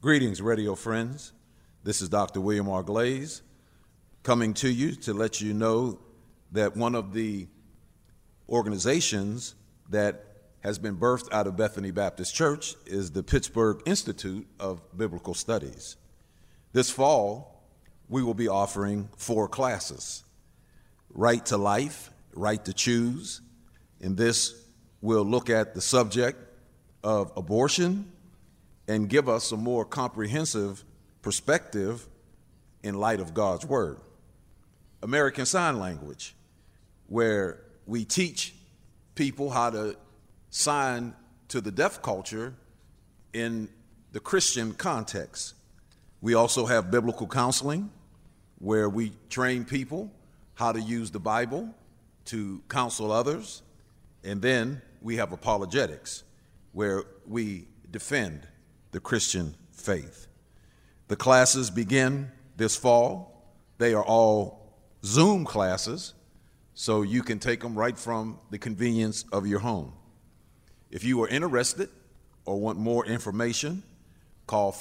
Greetings, radio friends. This is Dr. William R. Glaze coming to you to let you know that one of the organizations that has been birthed out of Bethany Baptist Church is the Pittsburgh Institute of Biblical Studies. This fall, we will be offering 4 classes: Right to Life, Right to Choose. In this, we'll look at the subject of abortion and give us a more comprehensive perspective in light of God's Word. American Sign Language, where we teach people how to sign to the deaf culture in the Christian context. We also have biblical counseling, where we train people how to use the Bible to counsel others. And then we have apologetics, where we defend the Christian faith. The classes begin this fall. They are all Zoom classes, so you can take them right from the convenience of your home. If you are interested or want more information, call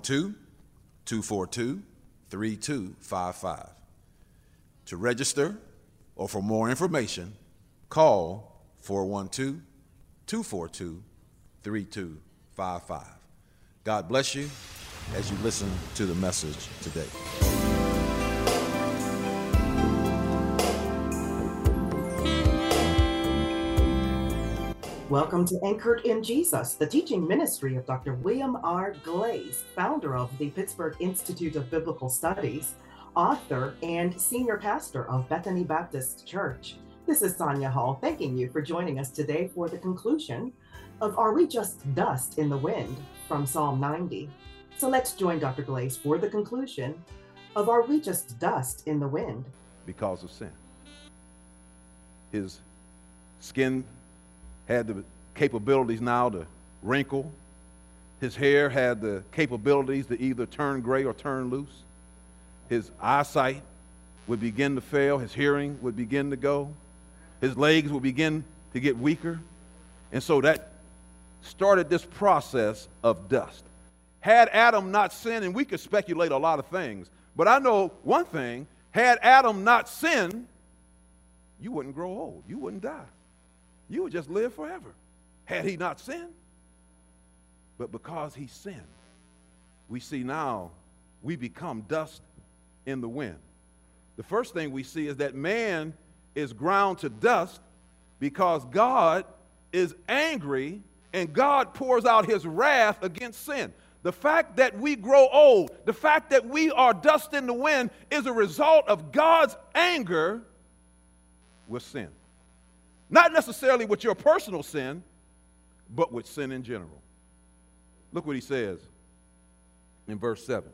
412-242-3255. To register or for more information, call 412-242-3255. God bless you as you listen to the message today. Welcome to Anchored in Jesus, the teaching ministry of Dr. William R. Glaze, founder of the Pittsburgh Institute of Biblical Studies, author and senior pastor of Bethany Baptist Church. This is Sonia Hall, thanking you for joining us today for the conclusion of Are We Just Dust in the Wind from Psalm 90. So let's join Dr. Glaze for the conclusion of Are We Just Dust in the Wind? Because of sin. His skin had the capabilities now to wrinkle. His hair had the capabilities to either turn gray or turn loose. His eyesight would begin to fail. His hearing would begin to go. His legs would begin to get weaker. And so that started this process of dust. Had Adam not sinned, and we could speculate a lot of things, but I know one thing: had Adam not sinned, you wouldn't grow old. You wouldn't die. You would just live forever had he not sinned. But because he sinned, we see now we become dust in the wind. The first thing we see is that man is ground to dust because God is angry and God pours out his wrath against sin. The fact that we grow old, the fact that we are dust in the wind is a result of God's anger with sin. Not necessarily with your personal sin, but with sin in general. Look what he says in verse 7.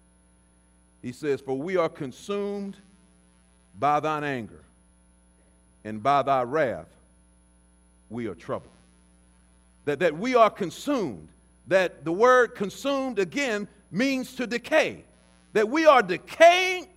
He says, "For we are consumed by thine anger, and by thy wrath we are troubled." That we are consumed. That the word consumed again means to decay. That we are decaying.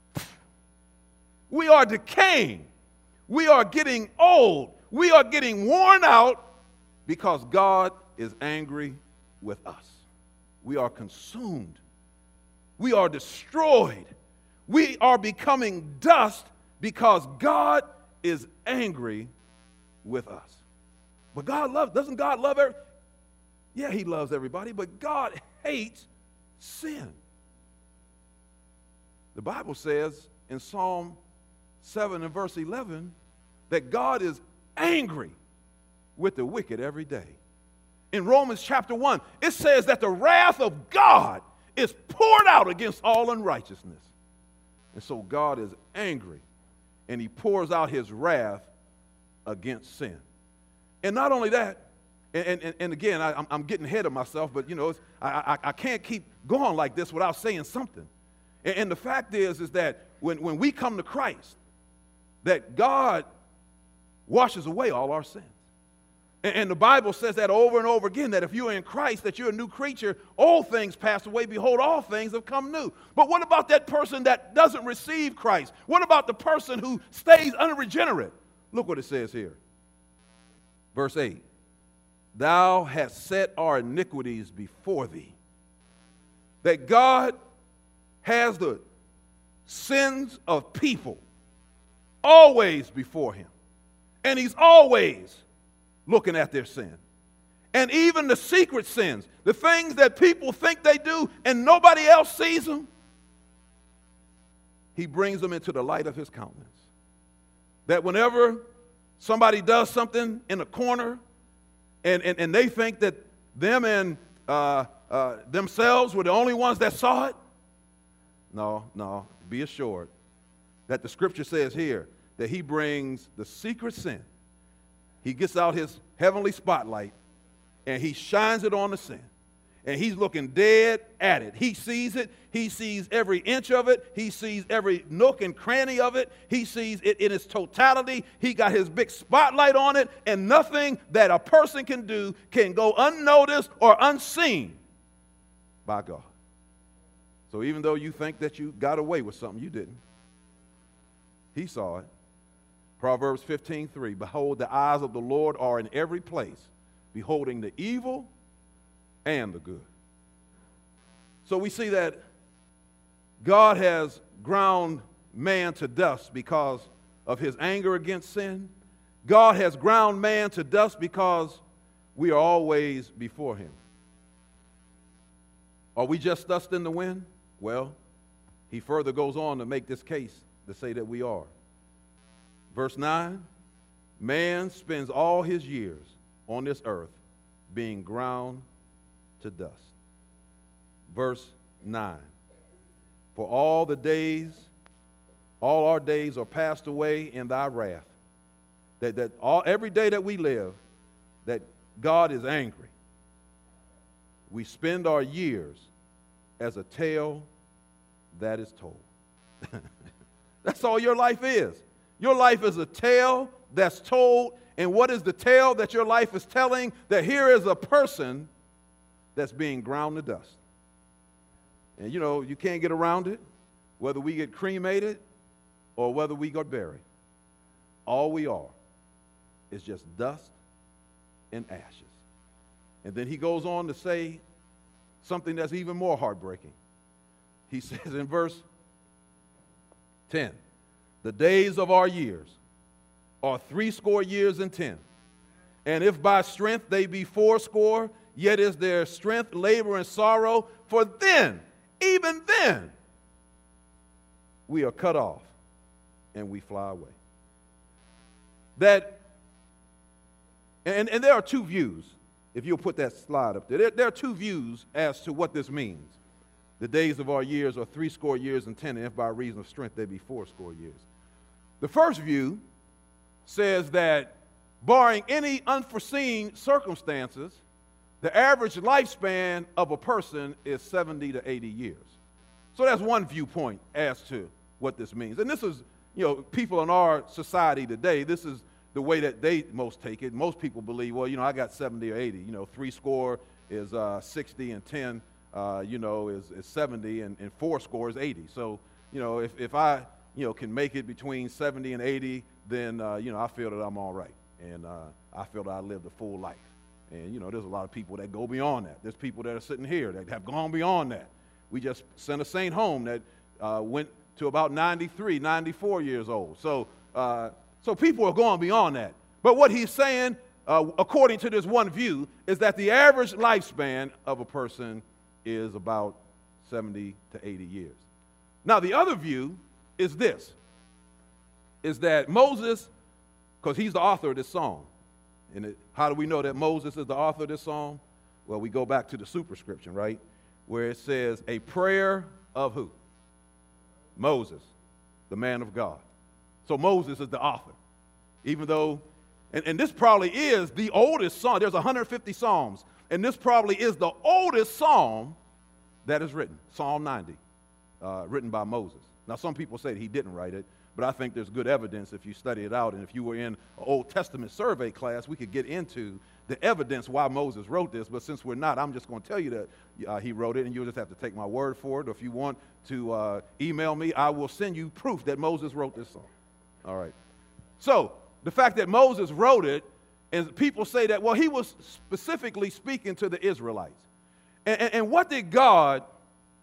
We are decaying. We are getting old. We are getting worn out because God is angry with us. We are consumed. We are destroyed. We are becoming dust because God is angry with us. But doesn't God love everybody? Yeah, he loves everybody, but God hates sin. The Bible says in Psalm 7 and verse 11 that God is angry with the wicked every day. In Romans chapter 1, it says that the wrath of God is poured out against all unrighteousness. And so God is angry, and he pours out his wrath against sin. And not only that, and again, I'm getting ahead of myself, but I can't keep going like this without saying something. And the fact is that when we come to Christ, that God washes away all our sins. And the Bible says that over and over again, that if you're in Christ, that you're a new creature, all things pass away, behold, all things have come new. But what about that person that doesn't receive Christ? What about the person who stays unregenerate? Look what it says here. Verse 8, "Thou hast set our iniquities before thee, that God has the sins of people always before him. And he's always looking at their sin. And even the secret sins, the things that people think they do and nobody else sees them, he brings them into the light of his countenance. That whenever somebody does something in a corner and they think that them and themselves were the only ones that saw it, no, be assured that the scripture says here that he brings the secret sin. He gets out his heavenly spotlight and he shines it on the sin. And he's looking dead at it. He sees it. He sees every inch of it. He sees every nook and cranny of it. He sees it in its totality. He got his big spotlight on it, and nothing that a person can do can go unnoticed or unseen by God. So even though you think that you got away with something, you didn't. He saw it. Proverbs 15:3, behold, the eyes of the Lord are in every place, beholding the evil and the good. So we see that God has ground man to dust because of his anger against sin. God has ground man to dust because we are always before him. Are we just dust in the wind? Well, he further goes on to make this case to say that we are. Verse 9, man spends all his years on this earth being ground to dust. Verse 9, for all our days are passed away in thy wrath. Every day that we live, that God is angry. We spend our years as a tale that is told. That's all your life is. Your life is a tale that's told. And what is the tale that your life is telling? That here is a person that's being ground to dust. And you know, you can't get around it, whether we get cremated or whether we get buried. All we are is just dust and ashes. And then he goes on to say something that's even more heartbreaking. He says in verse 10, the days of our years are 60 years and 10. And if by strength they be 80, yet is their strength labor and sorrow. For then, even then, we are cut off and we fly away. And there are two views, if you'll put that slide up there. There are two views as to what this means. The days of our years are 60 years and 10, and if by reason of strength they be 80 years. The first view says that barring any unforeseen circumstances, the average lifespan of a person is 70 to 80 years. So that's one viewpoint as to what this means. And this is, people in our society today, this is the way that they most take it. Most people believe, well, I got 70 or 80. 60 is 60 and 10, is 70 and 80. So, if I, can make it between 70 and 80, then, I feel that I'm all right. And I feel that I lived a full life. And, there's a lot of people that go beyond that. There's people that are sitting here that have gone beyond that. We just sent a saint home that went to about 93, 94 years old. So people are going beyond that. But what he's saying, according to this one view, is that the average lifespan of a person is about 70 to 80 years. Now, the other view is this, is that Moses, because he's the author of this song, and how do we know that Moses is the author of this song? Well, we go back to the superscription, right, where it says, a prayer of who? Moses, the man of God. So Moses is the author, even though, and this probably is the oldest psalm. There's 150 psalms, and this probably is the oldest psalm that is written, Psalm 90, written by Moses. Now, some people say that he didn't write it, but I think there's good evidence if you study it out, and if you were in an Old Testament survey class, we could get into the evidence why Moses wrote this, but since we're not, I'm just going to tell you that he wrote it, and you'll just have to take my word for it, or if you want to email me, I will send you proof that Moses wrote this song. All right. So, the fact that Moses wrote it, and people say that, well, he was specifically speaking to the Israelites. And what did God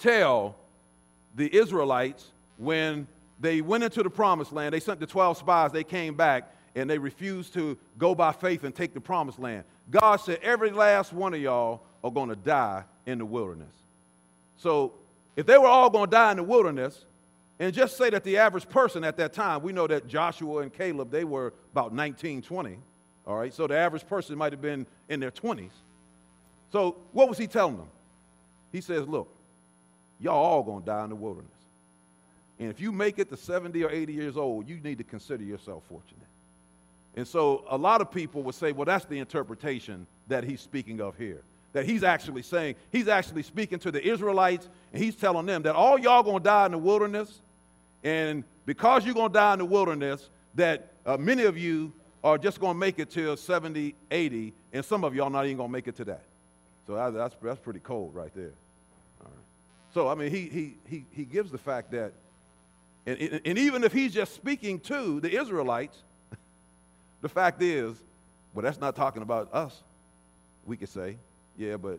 tell the Israelites when they went into the promised land. They sent the 12 spies. They came back, and they refused to go by faith and take the promised land. God said, every last one of y'all are going to die in the wilderness. So if they were all going to die in the wilderness, and just say that the average person at that time, we know that Joshua and Caleb, they were about 19, 20. All right, so the average person might have been in their 20s. So what was he telling them? He says, look, y'all all going to die in the wilderness. And if you make it to 70 or 80 years old, you need to consider yourself fortunate. And so a lot of people would say, well, that's the interpretation that he's speaking of here. That he's actually saying, he's actually speaking to the Israelites, and he's telling them that all y'all going to die in the wilderness, and because you're going to die in the wilderness, that many of you are just going to make it till 70, 80, and some of y'all not even going to make it to that. So that's pretty cold right there. All right. So, I mean, he gives the fact that, and even if he's just speaking to the Israelites, the fact is, well, that's not talking about us. We could say, yeah, but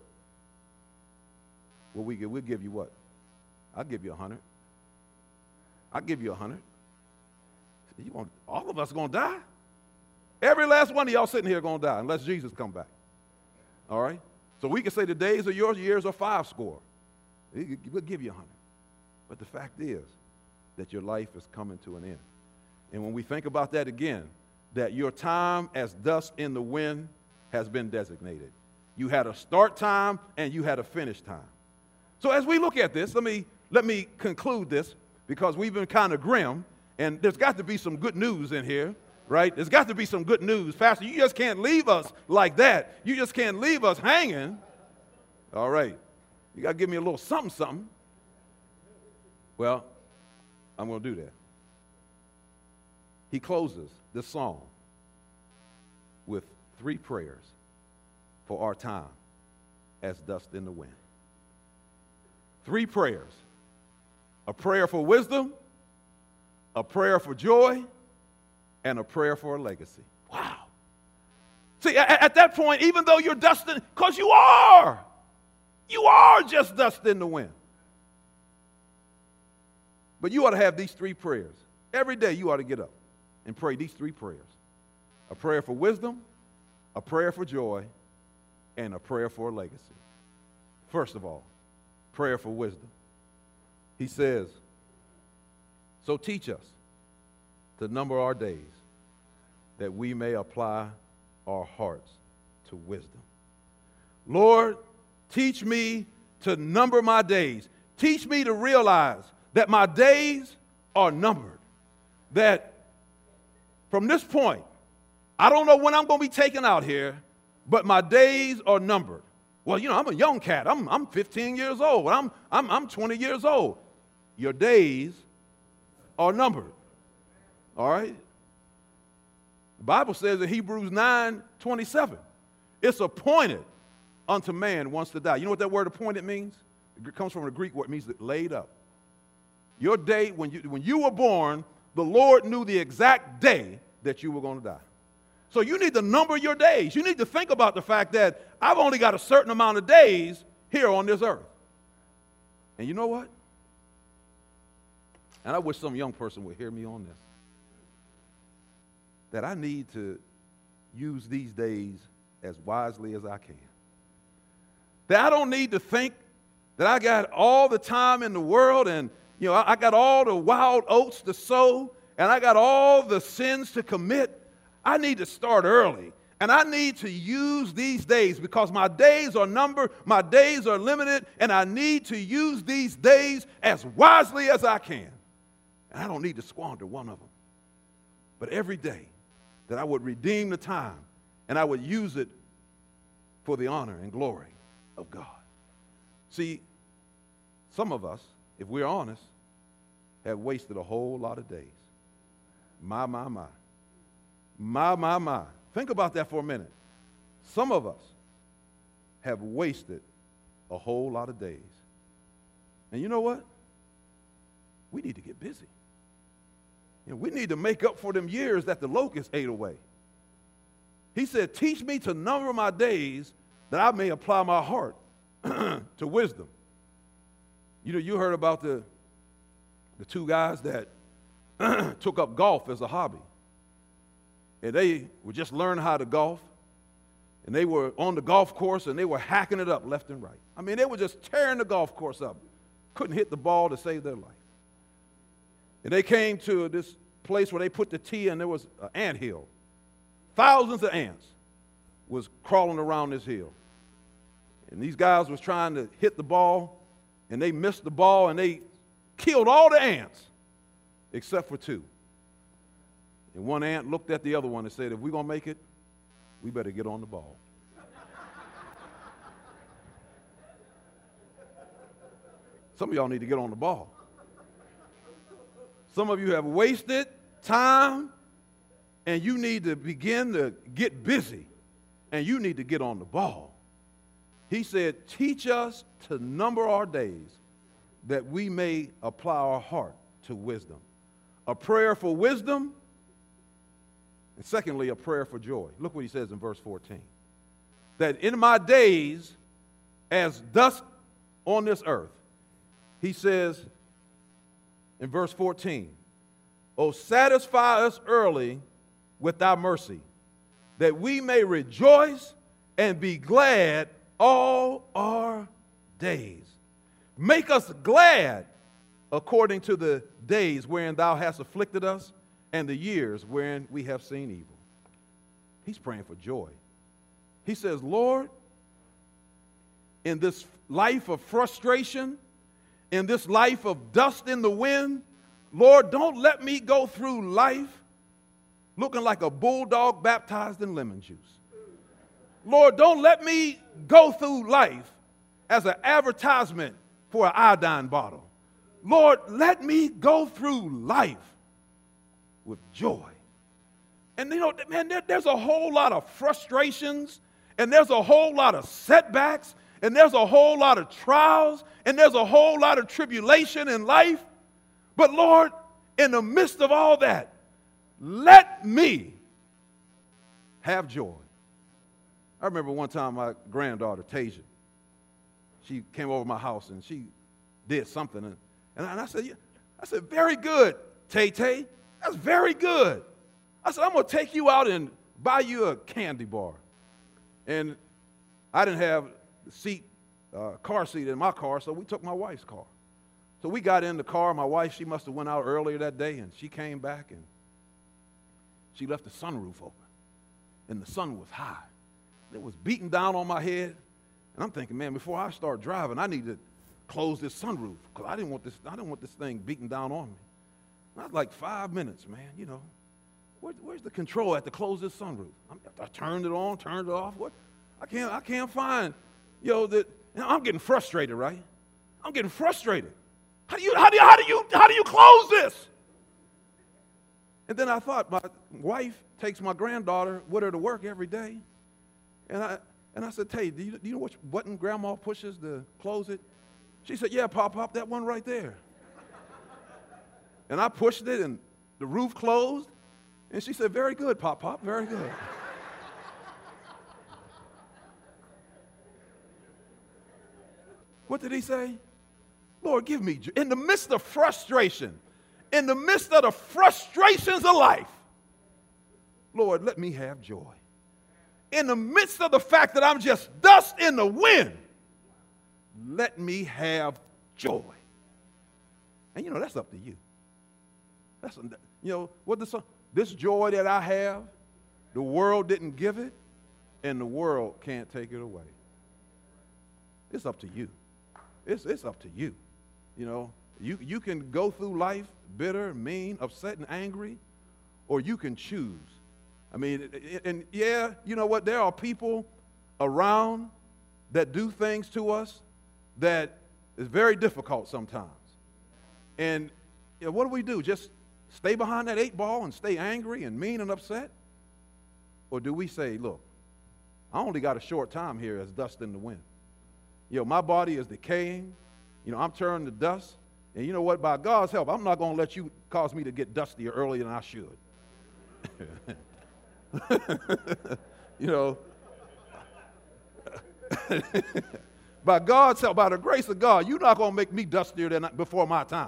we'll give you what? I'll give you 100. I'll give you 100. All of us going to die? Every last one of y'all sitting here going to die unless Jesus come back. All right? So we can say the days are yours, years are 5 score. We'll give you 100. But the fact is that your life is coming to an end. And when we think about that again, that your time as dust in the wind has been designated. You had a start time and you had a finish time. So as we look at this, let me conclude this, because we've been kind of grim, and there's got to be some good news in here, right? There's got to be some good news. Pastor, you just can't leave us like that. You just can't leave us hanging. All right. You got to give me a little something. Well, I'm going to do that. He closes this song with 3 prayers for our time as dust in the wind. 3 prayers. A prayer for wisdom, a prayer for joy, and a prayer for a legacy. Wow. See, at that point, even though you're dust in, because you are just dust in the wind. But you ought to have these 3 prayers. Every day you ought to get up and pray these 3 prayers. A prayer for wisdom, a prayer for joy, and a prayer for a legacy. First of all, prayer for wisdom. He says, so teach us to number our days, that we may apply our hearts to wisdom. Lord, teach me to number my days. Teach me to realize that my days are numbered. That from this point, I don't know when I'm going to be taken out here, but my days are numbered. Well, you know, I'm a young cat. I'm 15 years old. I'm 20 years old. Your days are numbered. All right? The Bible says in Hebrews 9:27, it's appointed unto man once to die. You know what that word appointed means? It comes from the Greek word. It means laid up. Your day, when you were born, the Lord knew the exact day that you were going to die. So you need to number your days. You need to think about the fact that I've only got a certain amount of days here on this earth. And you know what? And I wish some young person would hear me on this. That I need to use these days as wisely as I can. That I don't need to think that I got all the time in the world, and you know, I got all the wild oats to sow, and I got all the sins to commit. I need to start early, and I need to use these days because my days are numbered, my days are limited, and I need to use these days as wisely as I can. And I don't need to squander one of them. But every day that I would redeem the time, and I would use it for the honor and glory of God. See, some of us, if we're honest, have wasted a whole lot of days. My. Think about that for a minute. Some of us have wasted a whole lot of days. And you know what? We need to get busy. You know, we need to make up for them years that the locusts ate away. He said, teach me to number my days that I may apply my heart to wisdom. You know, you heard about the two guys that took up golf as a hobby. And they were just learning how to golf. And they were on the golf course, and they were hacking it up left and right. I mean, they were just tearing the golf course up. Couldn't hit the ball to save their life. And they came to this place where they put the tee, and there was an ant hill. Thousands of ants was crawling around this hill. And these guys was trying to hit the ball, and they missed the ball, and they killed all the ants except for two. And one ant looked at the other one and said, if we're going to make it, we better get on the ball. Some of y'all need to get on the ball. Some of you have wasted time, and you need to begin to get busy, and you need to get on the ball. He said, teach us to number our days that we may apply our heart to wisdom. A prayer for wisdom, and secondly, a prayer for joy. Look what he says in verse 14. That in my days as dust on this earth, he says in verse 14, oh, satisfy us early with thy mercy, that we may rejoice and be glad all our days. Make us glad according to the days wherein thou hast afflicted us and the years wherein we have seen evil. He's praying for joy. He says, Lord, in this life of frustration, in this life of dust in the wind, Lord, don't let me go through life looking like a bulldog baptized in lemon juice. Lord, don't let me go through life as an advertisement for an iodine bottle. Lord, let me go through life with joy. And you know, man, there's a whole lot of frustrations, and there's a whole lot of setbacks, and there's a whole lot of trials, and there's a whole lot of tribulation in life. But Lord, in the midst of all that, let me have joy. I remember one time my granddaughter, Tasia, she came over to my house and she did something. And I said, very good, Tay-Tay. That's very good. I said, I'm going to take you out and buy you a candy bar. And I didn't have the car seat in my car, so we took my wife's car. So we got in the car. My wife, she must have went out earlier that day, and she came back, and she left the sunroof open. And the sun was high. It was beating down on my head. And I'm thinking, man, before I start driving, I need to close this sunroof because I didn't want this thing beating down on me. Not like 5 minutes, man, you know. Where's the control at to close this sunroof? I turned it on, turned it off. What? I can't find, I'm getting frustrated, right? I'm getting frustrated. How do you close this? And then I thought, my wife takes my granddaughter with her to work every day. And I said, Tay, do you know which button Grandma pushes to close it? She said, yeah, Pop, that one right there. And I pushed it, and the roof closed. And she said, very good, Pop, very good. What did he say? Lord, give me joy. In the midst of frustration, in the midst of the frustrations of life, Lord, let me have joy. In the midst of the fact that I'm just dust in the wind, let me have joy. And that's up to you. That's, what this joy that I have, the world didn't give it, and the world can't take it away. It's up to you. It's up to you. You can go through life bitter, mean, upset, and angry, or you can choose. I mean, and yeah, you know what? There are people around that do things to us that is very difficult sometimes. And what do? Just stay behind that 8 ball and stay angry and mean and upset? Or do we say, look, I only got a short time here as dust in the wind. My body is decaying. I'm turning to dust. And you know what? By God's help, I'm not going to let you cause me to get dustier earlier than I should. By God's help, by the grace of God, you're not going to make me dustier than before my time.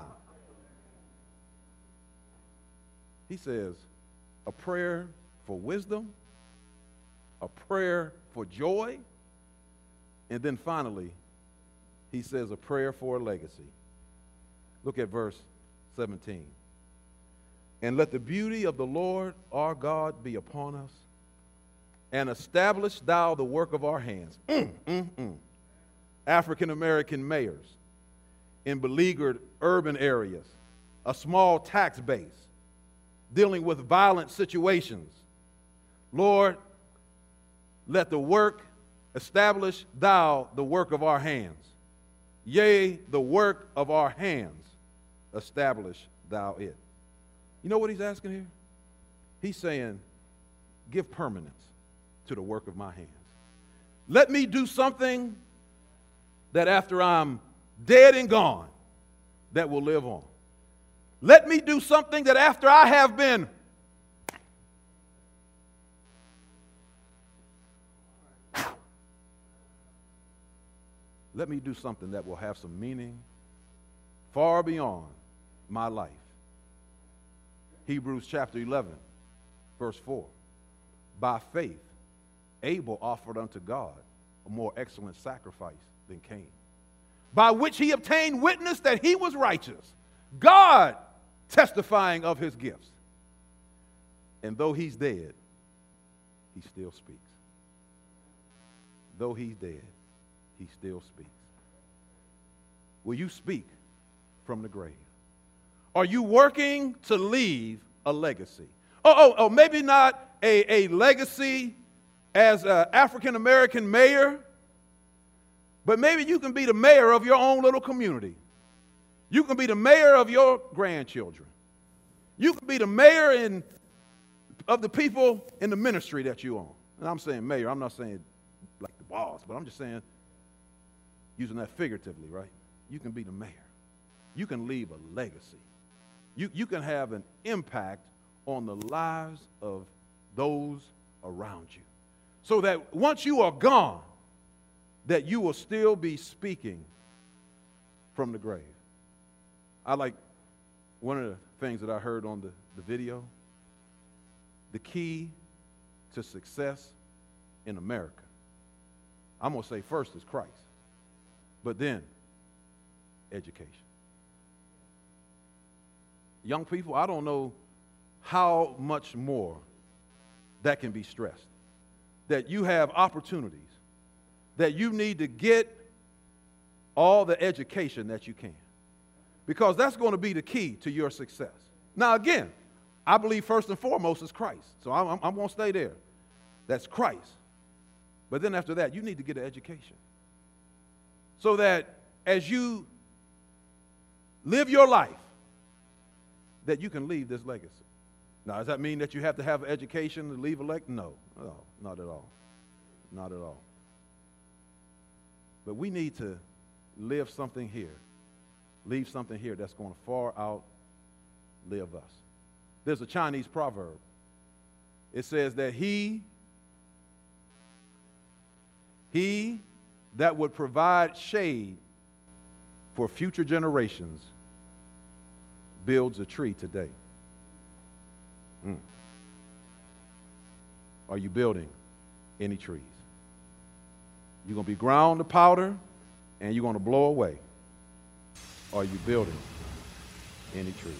He says, a prayer for wisdom, a prayer for joy, and then finally, he says a prayer for a legacy. Look at verse 17. And let the beauty of the Lord our God be upon us, and establish thou the work of our hands. African-American mayors in beleaguered urban areas, a small tax base, dealing with violent situations. Lord, let the work, establish thou the work of our hands. Yea, the work of our hands, establish thou it. You know what he's asking here? He's saying, give permanence to the work of my hands. Let me do something that after I'm dead and gone, that will live on. Let me do something that after I have been let me do something that will have some meaning far beyond my life. Hebrews chapter 11, verse 4. By faith, Abel offered unto God a more excellent sacrifice than Cain, by which he obtained witness that he was righteous, God testifying of his gifts. And though he's dead, he still speaks. Though he's dead, he still speaks. Will you speak from the grave? Are you working to leave a legacy? Maybe not a legacy as an African-American mayor, but maybe you can be the mayor of your own little community. You can be the mayor of your grandchildren. You can be the mayor of the people in the ministry that you own. And I'm saying mayor, I'm not saying like the boss, but I'm just saying, using that figuratively, right? You can be the mayor. You can leave a legacy. You can have an impact on the lives of those around you. So that once you are gone, that you will still be speaking from the grave. I like one of the things that I heard on the video. The key to success in America, I'm going to say first is Christ, but then education. Young people, I don't know how much more that can be stressed. That you have opportunities, that you need to get all the education that you can, because that's going to be the key to your success. Now, again, I believe first and foremost is Christ, so I'm going to stay there. That's Christ. But then after that, you need to get an education, so that as you live your life, that you can leave this legacy. Now, does that mean that you have to have an education to leave a legacy? No, not at all. Not at all. But we need to live something here, leave something here that's going to far outlive us. There's a Chinese proverb. It says that he that would provide shade for future generations builds a tree today. Are you building any trees? You're going to be ground to powder and you're going to blow away. Are you building any trees?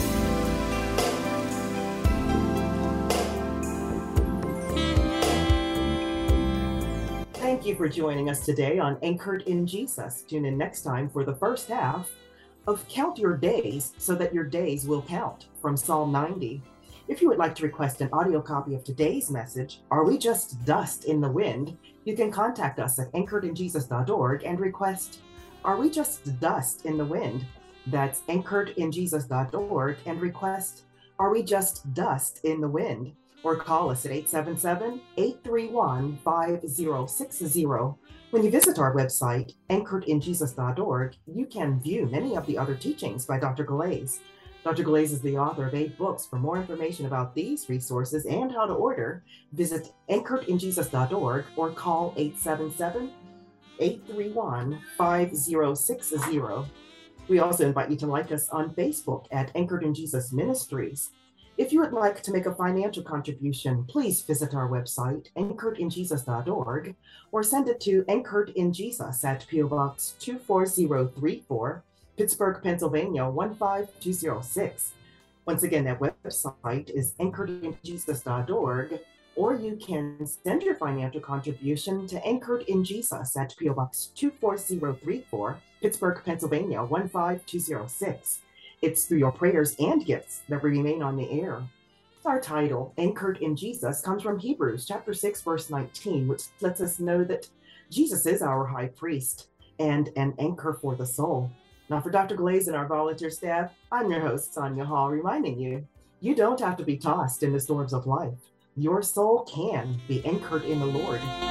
Thank you for joining us today on Anchored in Jesus. Tune in next time for the first half of Count Your Days so that your days will count from Psalm 90. If you would like to request an audio copy of today's message, Are We Just Dust in the Wind? You can contact us at anchoredinjesus.org and request, Are We Just Dust in the Wind? That's anchoredinjesus.org and request, Are We Just Dust in the Wind? Or call us at 877-831-5060. When you visit our website, anchoredinjesus.org, you can view many of the other teachings by Dr. Galais. Dr. Galais is the author of 8 books. For more information about these resources and how to order, visit anchoredinjesus.org or call 831-5060. We also invite you to like us on Facebook at Anchored in Jesus Ministries. If you would like to make a financial contribution, please visit our website, anchoredinjesus.org, or send it to Anchored in Jesus at P.O. Box 24034, Pittsburgh, Pennsylvania 15206. Once again, that website is anchoredinjesus.org, or you can send your financial contribution to Anchored in Jesus at P.O. Box 24034, Pittsburgh, Pennsylvania 15206. It's through your prayers and gifts that we remain on the air. Our title, Anchored in Jesus, comes from Hebrews chapter 6, verse 19, which lets us know that Jesus is our high priest and an anchor for the soul. Now, for Dr. Glaze and our volunteer staff, I'm your host, Sonia Hall, reminding you, you don't have to be tossed in the storms of life. Your soul can be anchored in the Lord.